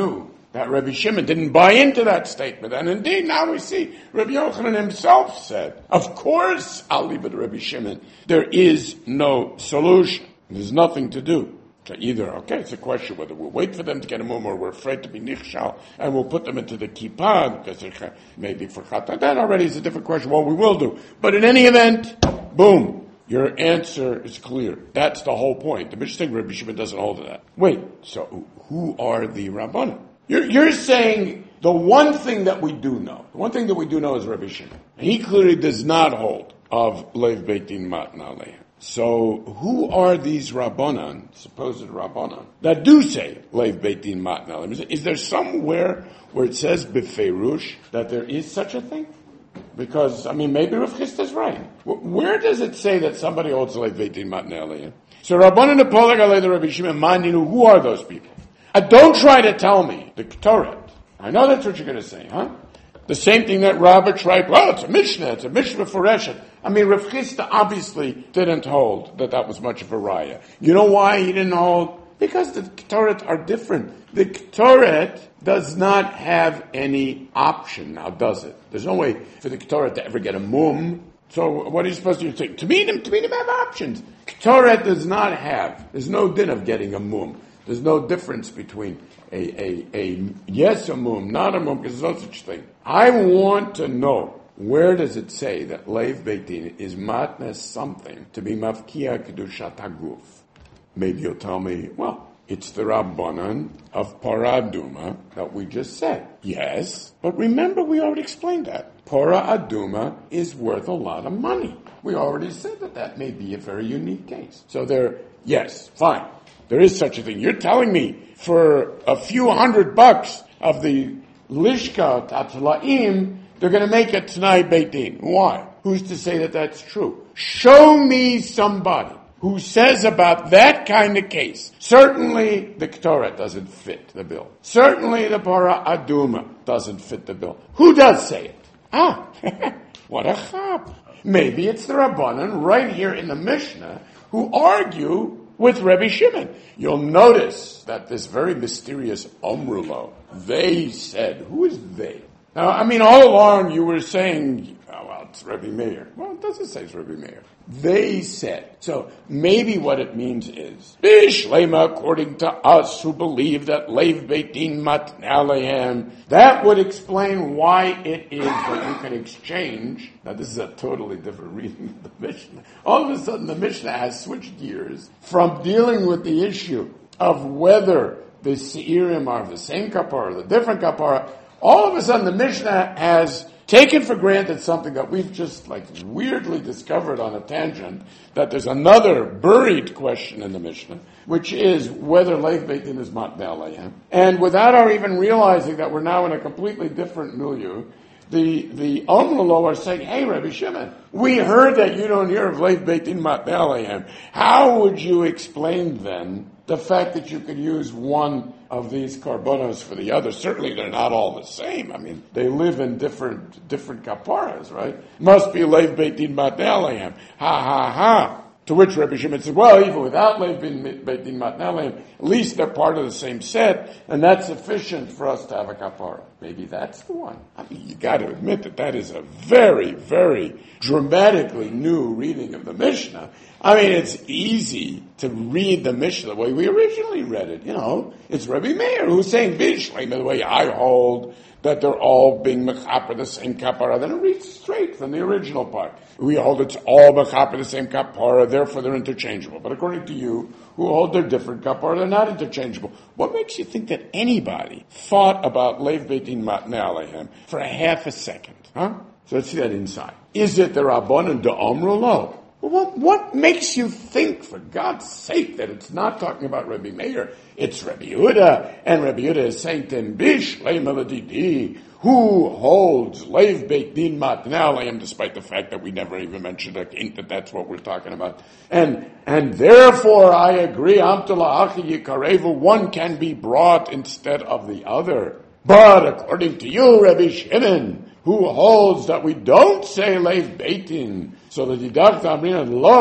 [SPEAKER 1] that Rabbi Shimon didn't buy into that statement. And indeed, now we see Rabbi Yochanan himself said, of course, I'll leave it to Rabbi Shimon. There is no solution. There's nothing to do. So either, okay, it's a question whether we'll wait for them to get a mum or we're afraid to be nichshal and we'll put them into the kippah because they're maybe for chatan. That already is a different question. Well, we will do. But in any event, boom, your answer is clear. That's the whole point. The Mishnah Rabbi Shimon doesn't hold to that. Wait, so who are the Rabbanim? You're, you're saying the one thing that we do know, the one thing that we do know is Rabbi Shimon. He clearly does not hold of Leiv Beit Din Matan Alehem. So, who are these Rabbanan, supposed Rabbanan, that do say Leiv Beit Din Matan Alehem? Is there somewhere where it says Befeirush that there is such a thing? Because, I mean, maybe Rav Chisda is right. Where does it say that somebody holds Leiv Beit Din Matan Alehem? So, Rabbanan Apolag Alei the Rabbi Shimon, Mandinu, who are those people? And don't try to tell me the Torah. I know that's what you're going to say, huh? The same thing that Rabbi tried, well, it's a Mishnah, it's a Mishnah for Reshet. I mean, Rav Chisda obviously didn't hold that that was much of a raya. You know why he didn't hold? Because the Ketoret are different. The Ketoret does not have any option now, does it? There's no way for the Ketoret to ever get a mum. So what are you supposed to do? To meet him, to meet him have options. Ketoret does not have. There's no din of getting a mum. There's no difference between a, a, a yes a mum, not a mum, because there's no such thing. I want to know, where does it say that Leiv Beit Din is matnes something to be mafkia kedushat haguf? Maybe you'll tell me, well, it's the Rabbanan of Para Aduma that we just said. Yes, but remember we already explained that. Para Aduma is worth a lot of money. We already said that that may be a very unique case. So there, yes, fine. There is such a thing. You're telling me for a few hundred bucks of the Lishka Tatlaim, they're going to make a Tanai Beit Din. Why? Who's to say that that's true? Show me somebody who says about that kind of case, certainly the Ketoret doesn't fit the bill. Certainly the Para Aduma doesn't fit the bill. Who does say it? Ah, what a chap. Maybe it's the Rabbanan right here in the Mishnah who argue with Rabbi Shimon. You'll notice that this very mysterious Omrulo, they said, who is they? Now, I mean, all along you were saying, oh, well, it's Rabbi Meir. Well, it doesn't say it's Rabbi Meir. They said. So maybe what it means is, Bishlema, according to us who believe that Leiv Beit Din Matan Alehem, that would explain why it is that you can exchange. Now this is a totally different reading of the Mishnah. All of a sudden the Mishnah has switched gears from dealing with the issue of whether the Seirim are the same kapara or the different kapara. All of a sudden the Mishnah has taken for granted something that we've just like weirdly discovered on a tangent, that there's another buried question in the Mishnah, which is whether Leiv Beit Din is Matan Alehem. And without our even realizing that we're now in a completely different milieu, the, the Omrulo are saying, hey, Rabbi Shimon, we heard that you don't hear of Leiv Beit Din Matan Alehem. How would you explain then the fact that you could use one of these karbonos for the other? Certainly they're not all the same. I mean, they live in different different kaparas, right? Must be Leiv Beit Din Matan Alehem. Ha ha ha. To which Rabbi Shimon said, well, even without Leiv Beit Din Matan Alehem, at least they're part of the same set, and that's sufficient for us to have a kapara. Maybe that's the one. I mean, you got to admit that that is a very, very dramatically new reading of the Mishnah. I mean, it's easy to read the Mishnah the way we originally read it. You know, it's Rabbi Meir who's saying Bishleim, the way I hold, that they're all being mechaper the same kapara. Then it reads straight from the original part. We hold it's all mechaper the same kapara, therefore they're interchangeable. But according to you, who hold their different kapara, they're not interchangeable. What makes you think that anybody thought about Leiv Beit Din Matan Alehem for a half a second? Huh? So let's see that inside. Is it the Rabbanan de Omrulo? Well, what, what makes you think, for God's sake, that it's not talking about Rabbi Meir? It's Rabbi Yehuda, and Rabbi Yehuda is saying to him, Bishlei Meladidi, who holds Leiv Beit Din Matan Alehem, despite the fact that we never even mentioned a hint that that's what we're talking about. And and therefore I agree, Amtala Achi Yikarevu, one can be brought instead of the other. But according to you, Rabbi Shimon, who holds that we don't say Leiv Beit Din, so the Didakta Amrinan, lo,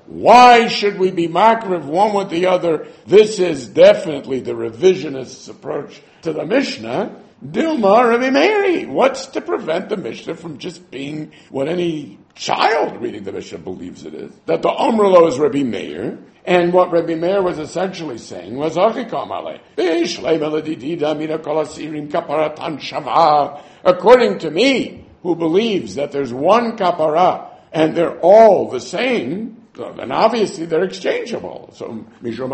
[SPEAKER 1] Why should we be makriv one with the other? This is definitely the revisionist approach to the Mishnah. Dilma Rabbi Meir. What's to prevent the Mishnah from just being what any child reading the Mishnah believes it is? That the Amrlo is Rabbi Meir, and what Rabbi Meir was essentially saying was, according to me, who believes that there's one kapara, and they're all the same, then obviously they're exchangeable. So,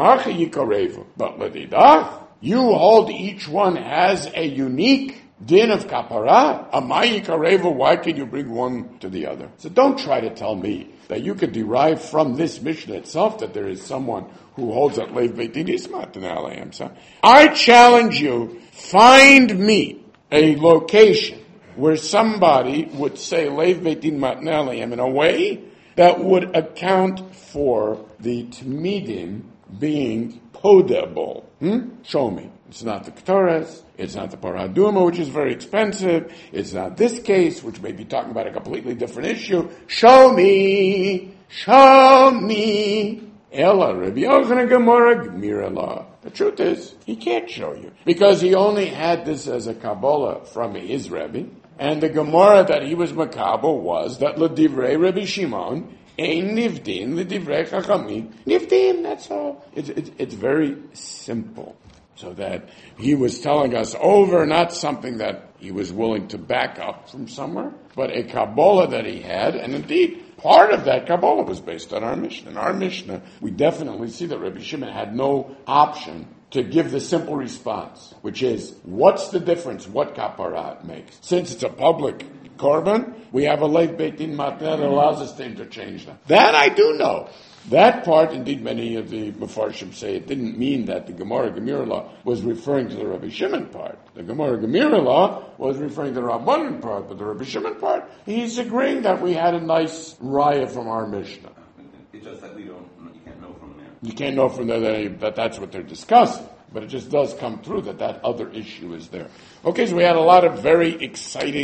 [SPEAKER 1] but Ladidach, you hold each one has a unique din of kapara. Amai yikarevu, why can you bring one to the other? So don't try to tell me that you could derive from this Mishnah itself that there is someone who holds that leiv beit din ismat in alayim. So I challenge you, find me a location where somebody would say leiv beit din matnalayim in a way that would account for the tmidim being podable. Hmm? Show me. It's not the Ketores, it's not the Paraduma, which is very expensive, it's not this case, which may be talking about a completely different issue. Show me! Show me! Ella, Rabbi Yochanan Gemara, Gmirala. The truth is, he can't show you. Because he only had this as a Kabbalah from his Rebbe, and the Gemara that he was Makabel was that L'divrei Rabbi Shimon, Ein nivdin l'divrei chachamim. Nivdim, that's all. It's, it's, it's very simple. So that he was telling us over, not something that he was willing to back up from somewhere, but a Kabbalah that he had, and indeed, part of that Kabbalah was based on our Mishnah. In our Mishnah, we definitely see that Rabbi Shimon had no option to give the simple response, which is, what's the difference what kapara makes? Since it's a public korban, we have a leiv beit din matneh that allows us to interchange them. That I do know. That part, indeed, many of the Mefarshim say it didn't mean that the Gemara Gemira law was referring to the Rabbi Shimon part. The Gemara Gemira law was referring to the Rabbanan part, but the Rabbi Shimon part, he's agreeing that we had a nice raya from our Mishnah.
[SPEAKER 2] It's just that we don't, you can't know from there.
[SPEAKER 1] You can't know from there that, they, that that's what they're discussing. But it just does come through that that other issue is there. Okay, so we had a lot of very exciting,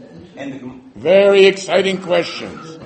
[SPEAKER 1] very exciting questions.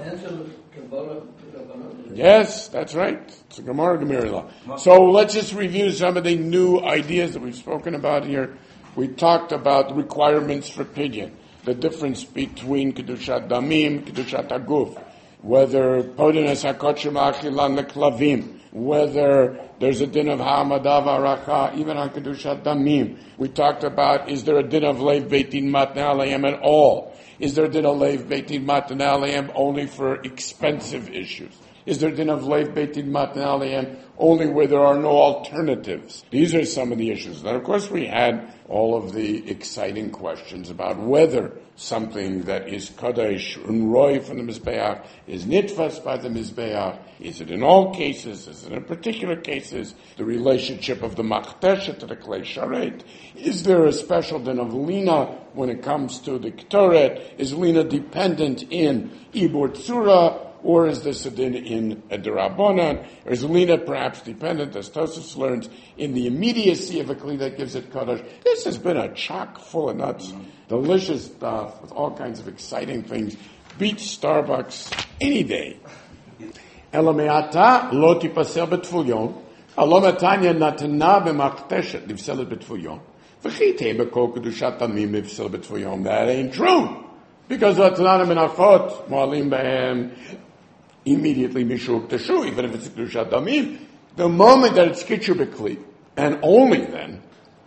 [SPEAKER 1] Yes, that's right. It's a Gemara Gemara law. So let's just review some of the new ideas that we've spoken about here. We talked about requirements for pidyon, the difference between kedushat damim, kedushat aguf, whether podenes hakochim achilan leklavim, whether there's a din of ha'amadav aracha, even on kedushat damim. We talked about, is there a din of leiv beit din matneh alayim at all? Is there a din of leiv beit din matneh alayim only for expensive issues? Is there a din of leiv beit din matneh alayim only where there are no alternatives? These are some of the issues. Then, of course, we had all of the exciting questions about whether something that is kadosh and roy from the Mizbeach is nitfas by the Mizbeach. Is it in all cases? Is it in particular cases? The relationship of the machteshet to the klei sharet. Is there a special din of lina when it comes to the ktoret? Is lina dependent in ibur tzura? Or is this a din in a derabanan? Or is lina perhaps dependent, as Tosafos learns, in the immediacy of a kli that gives it kadosh? This has been a chock full of nuts. Mm-hmm. Delicious stuff with all kinds of exciting things. Beat Starbucks any day. Elameata lo tipasel betfulyon. Alomatanya natana b'machteshet livsel betfulyon. V'chitei b'kol kedushat tamim livsel betfulyon. That ain't true. Because Latananim menachot moalim behem immediately mishuk teshu, even if it's kedushat damim. The moment that it's kitcher b'kli, and only then,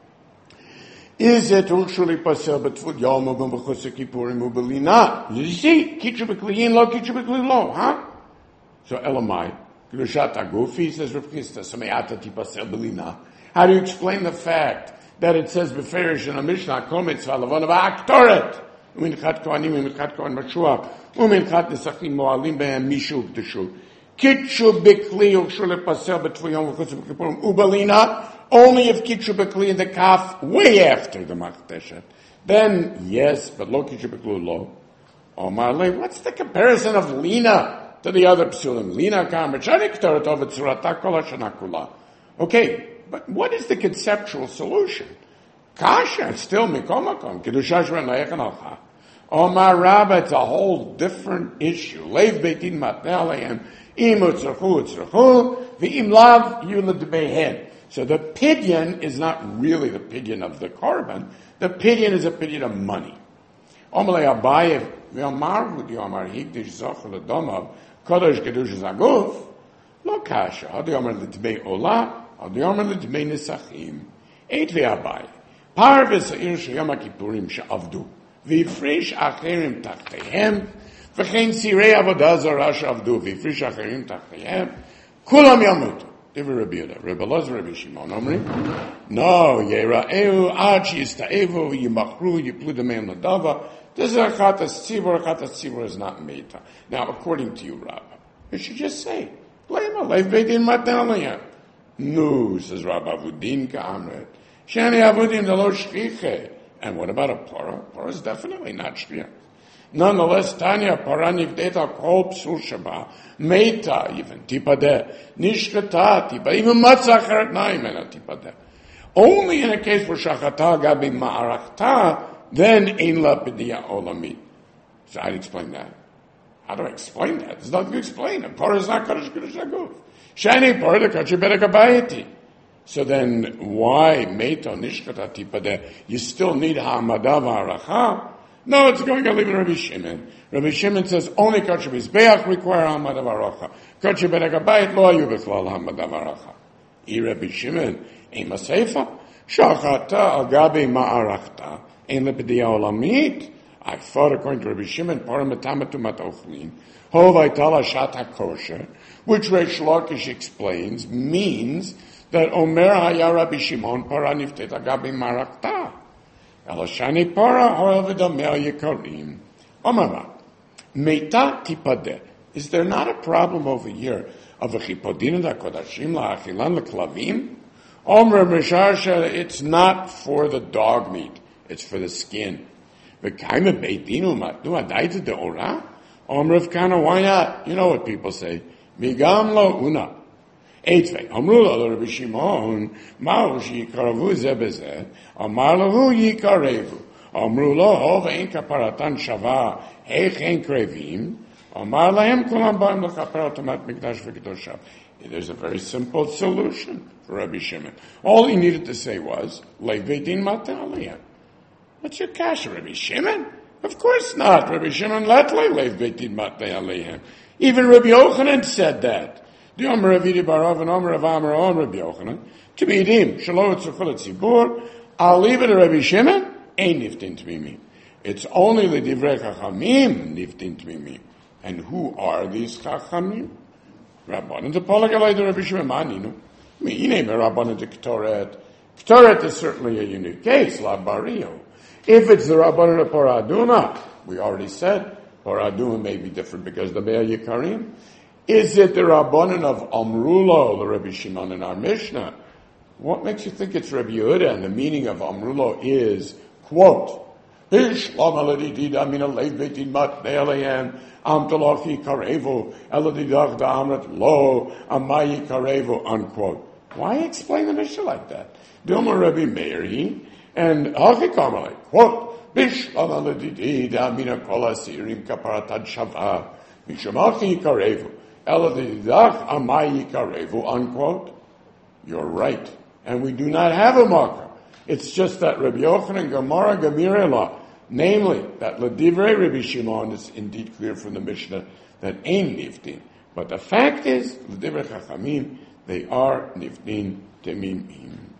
[SPEAKER 1] is it ushuli pasel betfud yom ubim b'chosek kippurim ubelina? You see, kitcher b'kliyin lo, kitcher b'kli lo, huh? So Elamai, kedushat agufi says Rav Chisda, sameata tipasel belina. How do you explain the fact that it says beferish in a Mishnah kol mitzvah lavon v'aktoret? Uminchat kohanim, uminchat kohan mashua, uminchat nesachim moalim behem mishuk teshu. Kitchu b'kli ushul lepasel betfuyom v'chosek kippurim ubelina. Only if kitchu b'kli in the kaf way after the machteshet. Then yes, but lo kitchu b'kli lo. Omar le, what's the comparison of lina to the other psulim? Lina kam b'chanik torotov v'tzurata kol hashana kula. Okay, but what is the conceptual solution? Kasha, still mikomakom, kedusha shvan layechan alcha. Omar Rabba, it's a whole different issue. Leiv beit din matneh alayim Im utzrachu utzrachu, v'im lav yulad behen. So the pidyon is not really the pidyon of the korban. The pidyon is a pidyon of money. Omalei Abaye v'amar v'yomar higdish zoch l'domav kodesh kedush zaguf lo kasha. Adi omer l'dmei olah, adi omer l'dmei nisachim. Eit v'Abaye. Par v'sa'ir sheyom ha'kippurim she'avdu. V'yifrish acherim tachtehem. V'chein sirei avodah zarah she'avdu. V'yifrish acherim tachtehem. Kulam yamutu. Divrei Rabbi Yehuda. Rabbi Elazar, Rabbi Shimon Omri. No, yera'eu ad sheyista'evu v'yimachru yiplu d'meim l'dava. This is a chatas tzibur. A chatas tzibur is not meta. Now, according to you, Rabbi, you should just say, Lema, leif beitin matan aliyah. No, says Rabbi Avudin ka'amret. Shani avudim de lo shchiche. And what about a para? Para is definitely not shchiach. Nonetheless, Tanya, para nivdeta kol psul shaba, meta, even, tipadeh, nishkata, tipadeh, even matzah acheret naim, and tipadeh. Only in a case where shachata gabi ma'arachta, then ein la pidiyah olamit. So I'd explain that. How do I explain that? There's nothing to explain. A para is not kadosh kadosh aguf. Shani para de kachi bedek abayeti. So then, why meta nishkata tipadeh? You still need ha'amada v'aracha? No, it's going to leave it Rabbi Shimon. Rabbi Shimon says only kosher mizbeach require ha'amada v'aracha. Kosher bedek abayit lo ayu b'chlal ha'amada v'aracha. I Rabbi Shimon ein maseifa shachata al gabi ma'arachta ein lepidiyah olamit. I thought according to Rabbi Shimon para metamatu matochlin hov aitala shat hakosher, which Reish Lakish explains means that Omer haya Rabbi Shimon para nifteta gabi ma'arachta. Elashani para hoel v'damei yikarim. Omara, meta tipadeh. Is there not a problem over here of a chipodin da kodashim la'achilan l'klavim? Omer misharsha, it's not for the dog meat; it's for the skin. V'kaima beitinu matnu adaita de'ora. Omer of Kana, why not? You know what people say. Migam lo una. Eitzvei, amru lo Rabbi Shimon, ma'u sheyikaravu ze bezeh, amar lahu yikarevu, amru lo hov ein kaparatan shava, heich ein krevim, amar lahem kulam ba'im l'chaper otomat mikdash v'kedoshav. There's a very simple solution for Rabbi Shimon. All he needed to say was, le'veitin matan aliyah. What's your kasha, Rabbi Shimon? Of course not. Rabbi Shimon let le'veitin matan aliyah. Even Rabbi Yochanan said that. The Omer of Idi Barav and Omer of Amar on Rabbi Yochanan, to be him, Shalom Tzachol Tzibur, I'll leave it to Rabbi Shimon, ain't niftin tmimim. It's only the Divrei Chachamim niftin tmimim. And who are these Chachamim? Rabbanan to Polagalai to Rabbi Shimon Maninu. Me name a Rabbanan to Ktoret. Ktoret is certainly a unique case, La Bario. If it's the Rabbanan to Paraduna, we already said, Paraduna may be different because the Be'er Yikarim. Is it the Rabbanan of Amrulo, the Rabbi Shimon in our Mishnah? What makes you think it's Rabbi Yehuda? And the meaning of Amrulo is, quote, Ishlam aladidida min alev beitin mat ne'alehem, am talochi karevo, eladidach da'amrat lo, amayi karevo, unquote. Why explain the Mishnah like that? Dilma Rabbi Meiri, and Hachi Kamalei, quote, Ishlam aladidida min akola sirim kaparatad shava, mishamachi karevo, eladidach amayi karevo, unquote. You're right. And we do not have a marker. It's just that Rabbi Yochanan Gemara Gemirela, namely that Ledivrei Rabbi Shimon is indeed clear from the Mishnah that ain't niftin. But the fact is, Ledivrei Chachamim, they are niftin temimim.